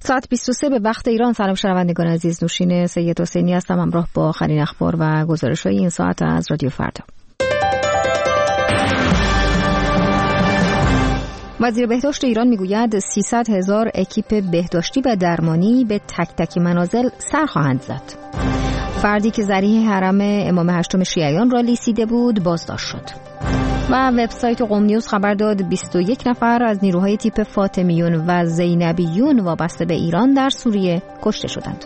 ساعت 23 به وقت ایران. سلام شنوندگان عزیز، نوشین سید حسینی هستم همراه با آخرین اخبار و گزارش‌های این ساعت از رادیو فردا. وزیر بهداشت ایران میگوید 300,000 اکیپ بهداشتی و درمانی به تک تک منازل سر خواهند زد. فردی که ذریح حرم امام هشتم شیعیان را لیسیده بود بازداشت شد. و وبسایت قم نیوز خبر داد 21 نفر از نیروهای تیپ فاطمیون و زینبیون وابسته به ایران در سوریه کشته شدند.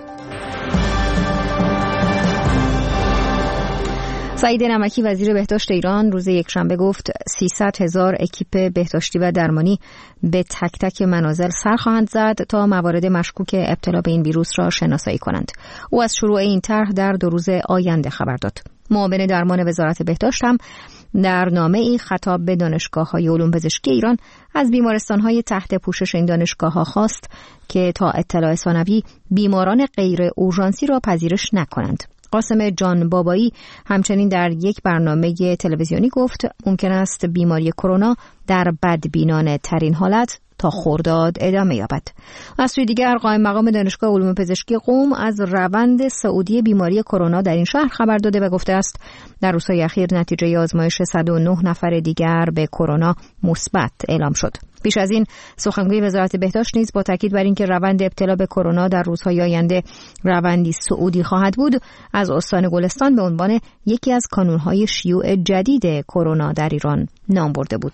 سعید نمکی وزیر بهداشت ایران روز یکشنبه گفت 300,000 اکیپ بهداشتی و درمانی به تک تک منازل سر خواهند زد تا موارد مشکوک ابتلا به این ویروس را شناسایی کنند. او از شروع این طرح در 2 روز آینده خبر داد. معاون درمان وزارت بهداشت هم در نامه‌ای خطاب به دانشگاه‌های علوم پزشکی ایران از بیمارستان‌های تحت پوشش این دانشگاه‌ها خواست که تا اطلاع ثانوی بیماران غیر اورژانسی را پذیرش نکنند. قاسم جان بابایی همچنین در یک برنامه تلویزیونی گفت ممکن است بیماری کرونا در بدبینانه ترین حالت تا خرداد ادامه یابد. از سوی دیگر قائم مقام دانشگاه علوم پزشکی قم از روند صعودی بیماری کرونا در این شهر خبر داده و گفته است در روزهای اخیر نتیجه آزمایش 109 نفر دیگر به کرونا مثبت اعلام شد. پیش از این سخنگوی وزارت بهداشت نیز با تاکید بر اینکه روند ابتلا به کرونا در روزهای آینده روندی صعودی خواهد بود، از استان گلستان به عنوان یکی از کانون‌های شیوع جدید کرونا در ایران نام برده بود.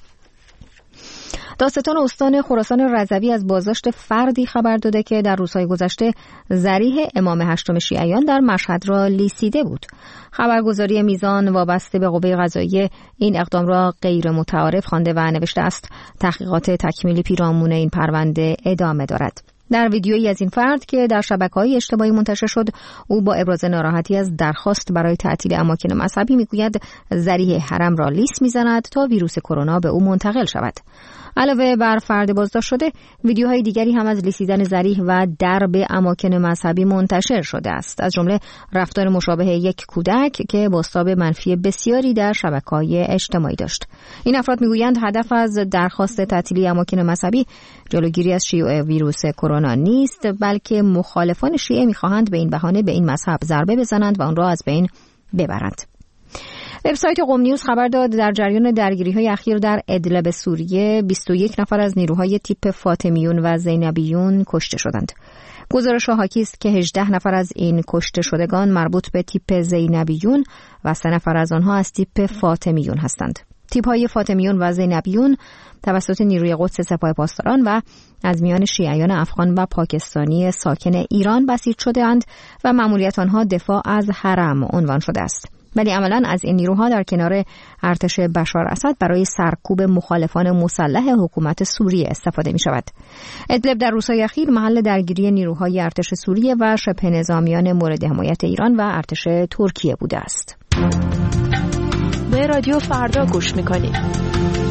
دادستان استان خراسان رضوی از بازداشت فردی خبر داده که در روزهای گذشته ذریح امام هشتم شیعیان در مشهد را لیسیده بود. خبرگزاری میزان وابسته به قوه قضاییه این اقدام را غیر متعارف خوانده و نوشته است تحقیقات تکمیلی پیرامون این پرونده ادامه دارد. در ویدیویی از این فرد که در شبکه‌های اجتماعی منتشر شد، او با ابراز ناراحتی از درخواست برای تعطیل اماکن مذهبی میگوید ذریح حرم را لیس میزند تا ویروس کرونا به او منتقل شود. علاوه بر فرد بازداشت شده، ویدیوهای دیگری هم از لیسیدن ذریح و درب اماکن مذهبی منتشر شده است، از جمله رفتار مشابه یک کودک که بازتاب منفی بسیاری در شبکه‌های اجتماعی داشت. این افراد میگویند هدف از درخواست تعطیلی اماکن مذهبی جلوگیری از شیوع ویروس کرونا نیست، بلکه مخالفان شیعه می‌خواهند به این بهانه به این مذهب ضربه بزنند و آن را از بین ببرند. وبسایت قم نیوز خبر داد در جریان درگیری‌های اخیر در ادلب سوریه 21 نفر از نیروهای تیپ فاطمیون و زینبیون کشته شدند. گزارش حاکی است که 18 نفر از این کشته شدگان مربوط به تیپ زینبیون و 3 نفر از آنها از تیپ فاطمیون هستند. تیپ‌های فاطمیون و زینبیون توسط نیروی قدس سپاه پاسداران و از میان شیعیان افغان و پاکستانی ساکن ایران بسیج شده‌اند و مأموریت آنها دفاع از حرم عنوان شده است. ولی عملاً از این نیروها در کنار ارتش بشار اسد برای سرکوب مخالفان مسلح حکومت سوریه استفاده می شود. ادلب در روزهای اخیر محل درگیری نیروهای ارتش سوریه و شبه نظامیان مورد حمایت ایران و ارتش ترکیه بوده است. به رادیو فردا گوش می‌کنید.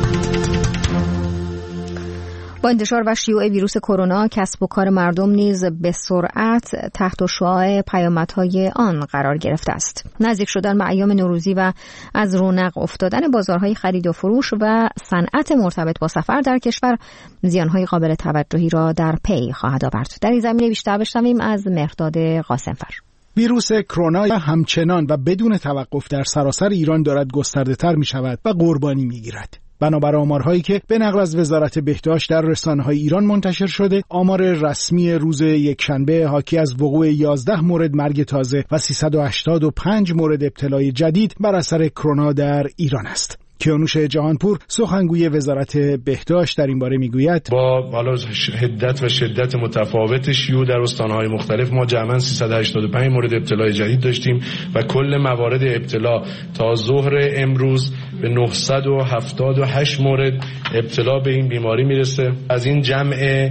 با انتشار و شیوع ویروس کرونا، کسب و کار مردم نیز به سرعت تحت شعاع پیامدهای آن قرار گرفته است. نزدیک شدن به ایام نوروزی و از رونق افتادن بازارهای خرید و فروش و صنعت مرتبط با سفر در کشور زیانهای قابل توجهی را در پی خواهد آورد. در این زمینه بیشتر بشنویم از مهرداد قاسمفر. ویروس کرونا همچنان و بدون توقف در سراسر ایران دارد گسترده‌تر می‌شود و قربانی می‌گیرد. بنابر آمارهایی که به نقل از وزارت بهداشت در رسانه‌های ایران منتشر شده، آمار رسمی روز یکشنبه حاکی از وقوع 11 مورد مرگ تازه و 385 مورد ابتلای جدید بر اثر کرونا در ایران است. کیانوش جهانپور سخنگوی وزارت بهداشت در این باره میگوید با حالا حدت و شدت متفاوت شیوع در استان‌های مختلف ما جمعاً 385 مورد ابتلای جدید داشتیم و کل موارد ابتلا تا ظهر امروز به 978 مورد ابتلا به این بیماری میرسه. از این جمع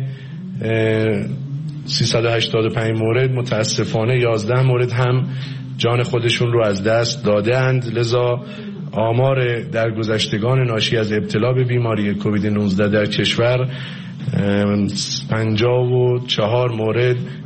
385 مورد متاسفانه 11 مورد هم جان خودشون رو از دست داده اند. لذا آمار درگذشتگان ناشی از ابتلا به بیماری کووید 19 در کشور 54 مورد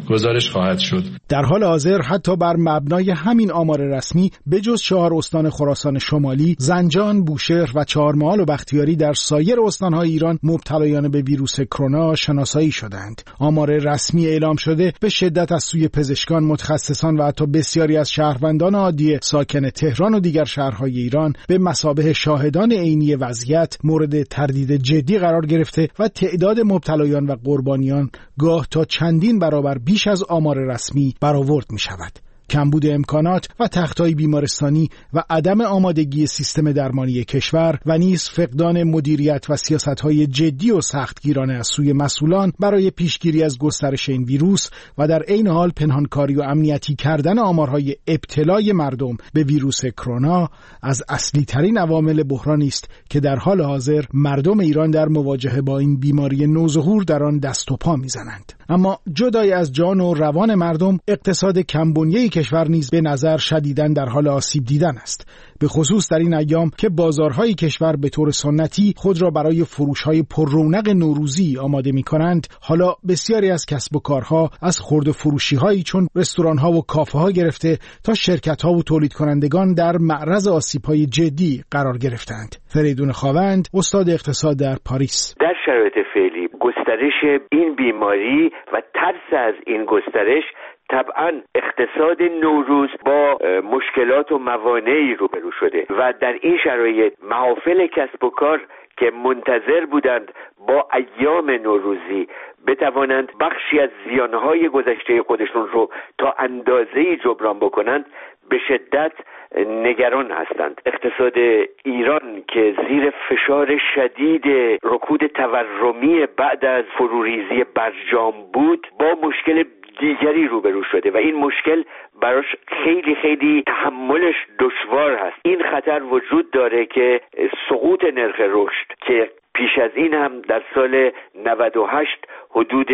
گزارش خواهد شد. در حال حاضر حتی بر مبنای همین آمار رسمی بجز 4 استان خراسان شمالی، زنجان، بوشهر و چهارمحال و بختیاری در سایر استان‌های ایران مبتلایان به ویروس کرونا شناسایی شدند. آمار رسمی اعلام شده به شدت از سوی پزشکان، متخصصان و حتی بسیاری از شهروندان عادی ساکن تهران و دیگر شهرهای ایران به مثابه شاهدان عینی وضعیت مورد تردید جدی قرار گرفته و تعداد مبتلایان و قربانیان گاه تا چندین برابر بیش از آمار رسمی برآورد می شود. کمبود امکانات و تخت‌های بیمارستانی و عدم آمادگی سیستم درمانی کشور و نیز فقدان مدیریت و سیاست‌های جدی و سختگیرانه از سوی مسئولان برای پیشگیری از گسترش این ویروس و در عین حال پنهانکاری و امنیتی کردن آمارهای ابتلای مردم به ویروس کرونا از اصلی ترین عوامل بحرانی است که در حال حاضر مردم ایران در مواجهه با این بیماری نوظهور در آن دست و پا می‌زنند. اما جدای از جان و روان مردم، اقتصاد کمبنیه کشور نیز به نظر شدیداً در حال آسیب دیدن است، به خصوص در این ایام که بازارهای کشور به طور سنتی خود را برای فروش‌های پر رونق نوروزی آماده می‌کنند. حالا بسیاری از کسب و کارها از خرده فروشی‌هایی چون رستوران‌ها و کافه‌ها گرفته تا شرکت‌ها و تولید کنندگان در معرض آسیب‌های جدی قرار گرفتند. فریدون خاوند، استاد اقتصاد در پاریس: در شرایط فعلی گسترش این بیماری و ترس از این گسترش طبعا اقتصاد نوروز با مشکلات و موانعی روبرو شده و در این شرایط محافل کسب و کار که منتظر بودند با ایام نوروزی بتوانند بخشی از زیانهای گذشته خودشون رو تا اندازه‌ای جبران بکنند به شدت نگران هستند. اقتصاد ایران که زیر فشار شدید رکود تورمی بعد از فروریزی برجام بود با مشکل دیگری روبرو شده و این مشکل براش خیلی تحملش دشوار هست. این خطر وجود داره که سقوط نرخ رشد که پیش از این هم در سال 98 حدود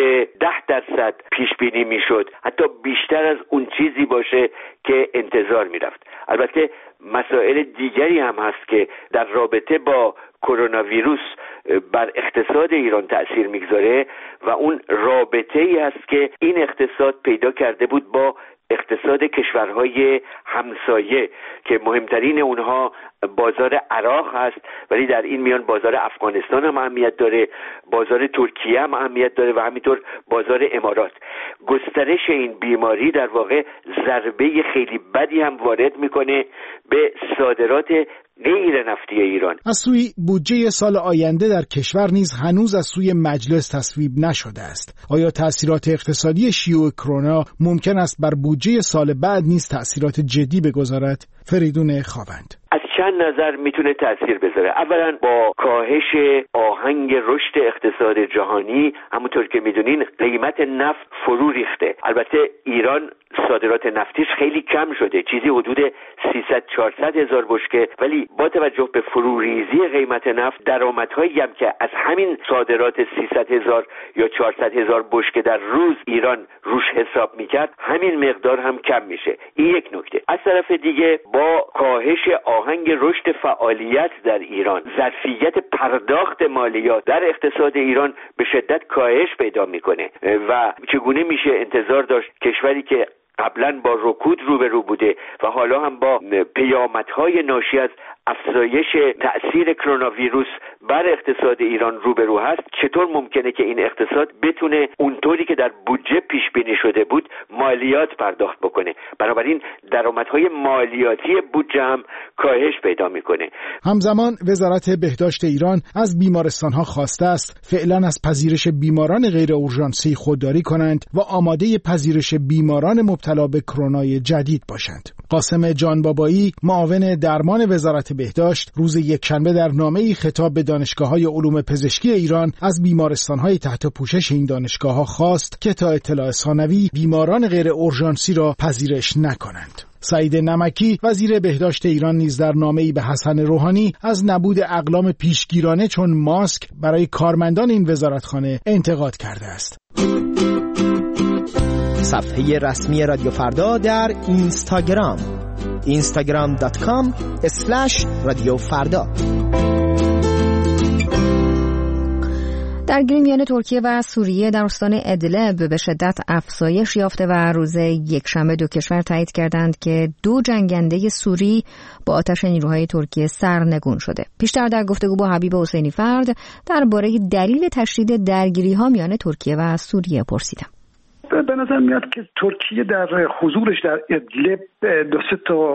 10% پیش بینی میشد، حتی بیشتر از اون چیزی باشه که انتظار میرفت. البته مسائل دیگری هم هست که در رابطه با کرونا ویروس بر اقتصاد ایران تأثیر میگذاره و اون رابطه‌ای هست که این اقتصاد پیدا کرده بود با اقتصاد کشورهای همسایه که مهمترین اونها بازار عراق هست، ولی در این میان بازار افغانستان هم اهمیت داره، بازار ترکیه هم اهمیت داره و همینطور بازار امارات. گسترش این بیماری در واقع ضربه خیلی بدی هم وارد میکنه به صادرات غیر نفتی ایران. از سوی بودجه سال آینده در کشور نیز هنوز از سوی مجلس تصویب نشده است. آیا تأثیرات اقتصادی شیوع کرونا ممکن است بر بودجه سال بعد نیز تأثیرات جدی بگذارد؟ فریدون خاوند: از چند نظر میتونه تأثیر بذاره. اولا با کاهش آهنگ رشد اقتصاد جهانی، همونطور که میدونین قیمت نفت فرو ریخته. البته ایران صادرات نفتیش خیلی کم شده، چیزی حدود 300-400 هزار بشکه، ولی با توجه به فروریزی قیمت نفت درآمدهایی هم که از همین صادرات 300 هزار یا 400 هزار بشکه در روز ایران روش حساب میکرد، همین مقدار هم کم میشه. این یک نکته. از طرف دیگه با کاهش آهنگ رشد فعالیت در ایران، ظرفیت پرداخت مالیات در اقتصاد ایران به شدت کاهش پیدا میکنه و چگونه میشه انتظار داشت کشوری که قبلا با رکود روبرو بوده و حالا هم با پیامدهای ناشی از افزایش تأثیر کرونا ویروس بر اقتصاد ایران روبرو هست، چطور ممکنه که این اقتصاد بتونه اونطوری که در بودجه پیش بینی شده بود مالیات پرداخت بکنه؟ بنابراین درآمدهای مالیاتی بودجه هم کاهش پیدا میکنه. همزمان وزارت بهداشت ایران از بیمارستان‌ها خواسته است فعلا از پذیرش بیماران غیر اورژانسی خودداری کنند و آماده پذیرش بیماران مبتلا به کرونای جدید باشند. قاسم جانبابایی، معاون درمان وزارت بهداشت، روز یکشنبه در نامه‌ای خطاب به دانشگاه‌های علوم پزشکی ایران از بیمارستان‌های تحت پوشش این دانشگاه‌ها خواست که تا اطلاع ثانوی بیماران غیر اورژانسی را پذیرش نکنند. سعید نمکی، وزیر بهداشت ایران، نیز در نامه‌ای به حسن روحانی از نبود اقلام پیشگیرانه چون ماسک برای کارمندان این وزارتخانه انتقاد کرده است. صفحه رسمی رادیو فردا در اینستاگرام instagram.com/رادیو فردا. درگیری میان ترکیه و سوریه در استان ادلب به شدت افزایش یافته و روز یکشنبه دو کشور تایید کردند که 2 جنگنده سوری با آتش نیروهای ترکیه سرنگون شده. پیشتر در گفتگو با حبیب حسینی فرد درباره دلیل تشدید درگیری‌ها میان ترکیه و سوریه پرسیدم. به نظر میاد که ترکیه در حضورش در ادلب 2-3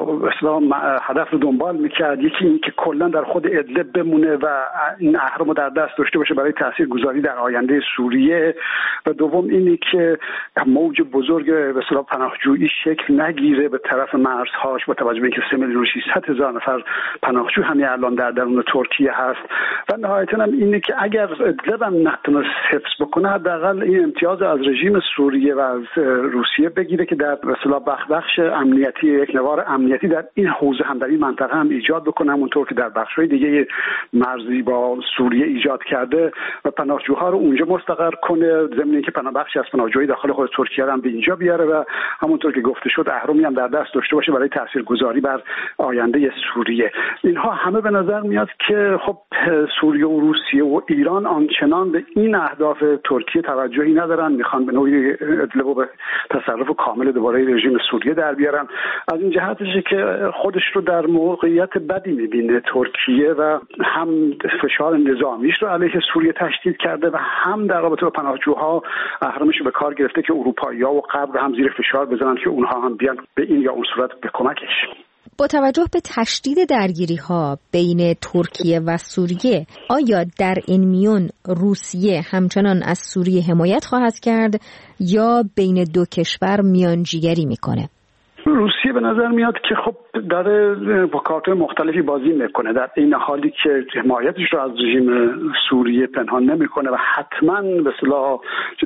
تا هدف رو دنبال میکرد. یکی این که کلا در خود ادلب بمونه و این اهرم رو در دست داشته باشه برای تاثیرگذاری در آینده سوریه، و دوم اینی که موج بزرگ به اصطلاح پناهجویی شکل نگیره به طرف مرزهاش، با توجه به اینکه 3,600,000 نفر پناهجو همین الان در درون ترکیه هست، و نهایتاً هم اینه که اگر ادلب هم نتونه حفظ بکنه حداقل این امتیاز از رژیم سوریه و از روسیه بگیره که در اصطلاح بخش امنیتی، یک نوار امنیتی در این حوزه هم در این منطقه هم ایجاد بکنه، همونطور که در بخش‌های دیگه مرزی با سوریه ایجاد کرده و پناهجوها رو اونجا مستقر کنه، ضمن اینکه بخشی از پناهجوی داخل خود ترکیه هم به اینجا بیاره و همونطور که گفته شد اهرمی هم در دست داشته باشه برای تاثیرگذاری بر آینده سوریه. اینها همه به نظر میاد که خب سوریه و روسیه و ایران آنچنان به این اهداف ترکیه توجهی ندارن، میخوان به نوعی ادلب به تصرف کامل دوباره رژیم سوریه در بیارن. از این جهتشه که خودش رو در موقعیت بدی میبینه ترکیه و هم فشار نظامیش رو علیه سوریه تشدید کرده و هم در رابطه با پناهجوها اهرمش رو به کار گرفته که اروپایی‌ها و غرب هم زیر فشار بزنن که اونها هم بیان به این یا اون صورت به کمکش. با توجه به تشدید درگیری‌ها بین ترکیه و سوریه، آیا در این میون روسیه همچنان از سوریه حمایت خواهد کرد یا بین دو کشور میانجیگری میکنه؟ روسیه به نظر میاد که خب داره با کارت‌های مختلفی بازی میکنه، در این حالی که حمایتش رو از رژیم سوریه پنهان نمیکنه و حتما به اصطلاح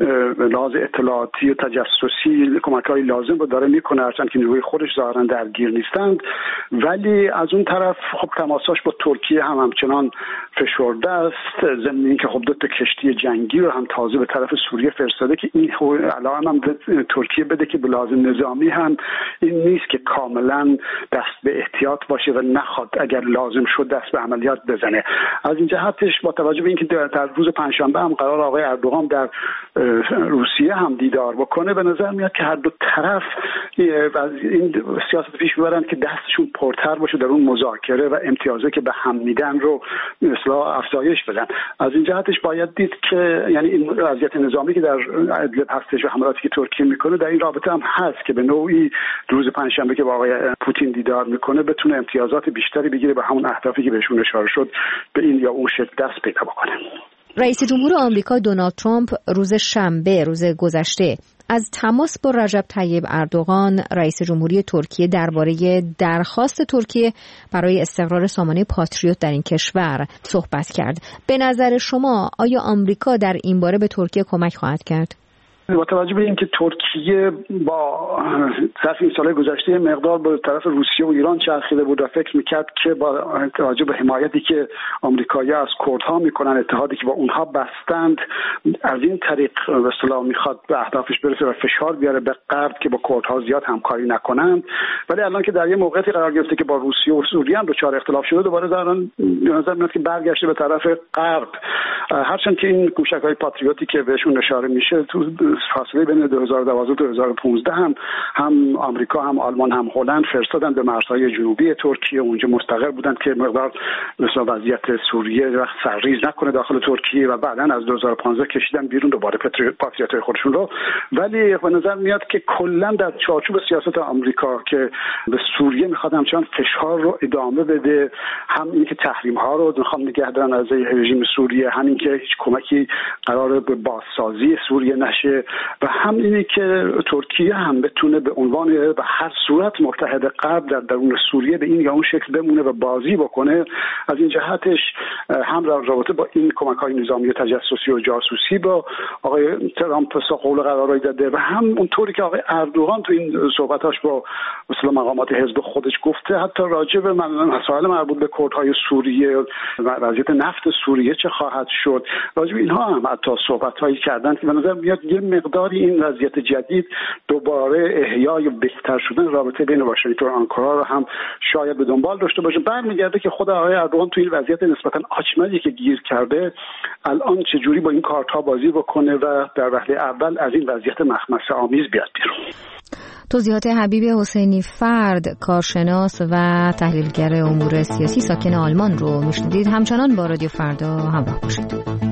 لحاظ اطلاعاتی و تجسسی کمک‌های لازم رو داره میکنه، هرچند که نیروی خودش ظاهرا درگیر نیستند، ولی از اون طرف خب تماساش با ترکیه هم همچنان فشرده است، ضمن اینکه خب 2 تا کشتی جنگی رو هم تازه به طرف سوریه فرستاده که این الان هم ترکیه بده که به لحاظ نظامی هم این نیست که کاملا دست به احتیاط باشه و نخواد اگر لازم شد دست به عملیات بزنه. از این جهتش با توجه به اینکه در روز پنجشنبه هم قرار آقای اردوغان در روسیه هم دیدار بکنه، به نظر میاد که هر دو طرف این سیاست پیش ببرن که دستشون پرتر باشه در اون مذاکره و امتیازی که به هم میدن رو مثلا افزایش بدن. از این جهتش باید دید که یعنی این وضعیت نظامی که در ادلب هستش و حملاتی که ترکیه میکنه در این رابطه هم هست که به نوعی روز پنجشنبه که با آقای پوتین دیدار میکنه بتونه امتیازات بیشتری بگیره به همون اهدافی که بهشون اشاره شد به این یا اون شکل دست پیدا بکنه. رئیس جمهور آمریکا دونالد ترامپ روز شنبه روز گذشته از تماس با رجب طیب اردوغان رئیس جمهوری ترکیه درباره درخواست ترکیه برای استقرار سامانه پاتریوت در این کشور صحبت کرد. به نظر شما آیا آمریکا در این باره به ترکیه کمک خواهد کرد؟ با توجه به اینکه ترکیه با ظرف این سالهای گذشته مقدار به طرف روسیه و ایران چرخیده بود و فکر میکرد که با توجه به حمایتی که آمریکایی‌ها از کردها میکنن، اتحادی که با اونها بستند، از این طریق به اصطلاح میخواد به اهدافش برسه و فشار بیاره به غرب که با کردها زیاد همکاری نکنند. ولی الان که در یه موقعیتی قرار گرفته که با روسیه و سوریه هم دچار اختلاف شده، دوباره دارن به نظر میاد که برگشته به طرف غرب، هرچند که این کوشش‌های پاتریوتی که بهشون اشاره میشه تو فاصله بین 2012 و 2015 هم آمریکا هم آلمان هم هلند فرستادن به مرزهای جنوبی ترکیه، اونجا مستقر بودن که مقدار مثلا وضعیت سوریه وقت سرریز نکنه داخل ترکیه، و بعداً از 2015 کشیدن بیرون دوباره پاتریوت‌های خودشون رو. ولی به نظر میاد که کلا در چارچوب سیاست آمریکا که به سوریه میخواد همچنان فشار رو ادامه بده، هم اینکه تحریم‌ها رو میخوان نگه دارن از رژیم سوریه، همین که هیچ کمکی قرار به بازسازی سوریه نشه، و هم اینه که ترکیه هم بتونه به عنوان به هر صورت متحد غرب در درون سوریه به این یا اون شکل بمونه و بازی بکنه. از این جهتش هم رابطه با این کمک‌های نظامی و تجسسی و جاسوسی با آقای ترامپ قول قرارایی داده، و هم اونطوری که آقای اردوغان تو این صحبتاش با مثلا مقامات حزب خودش گفته، حتی راجع به مسائل مربوط به کردهای سوریه و وضعیت نفت سوریه چه خواهد شد، راجع به اینها هم حتی صحبت‌هایی کردن که به نظر میاد یه مقداری این وضعیت جدید دوباره احیای و بهتر شدن رابطه بین واشنگتن و آنکارا رو هم شاید به دنبال داشته باشه. برمیگرده که خود آقای اردوغان تو این وضعیت نسبتا آچمزی که گیر کرده الان چجوری با این کارت‌ها بازی بکنه و در وهله اول از این وضعیت مخمصه آمیز بیاد بیرون. توضیحات حبیب حسینی فرد، کارشناس و تحلیلگر امور سیاسی ساکن آلمان رو میشنیدید. همچنان با رادیو فردا همراه باشید.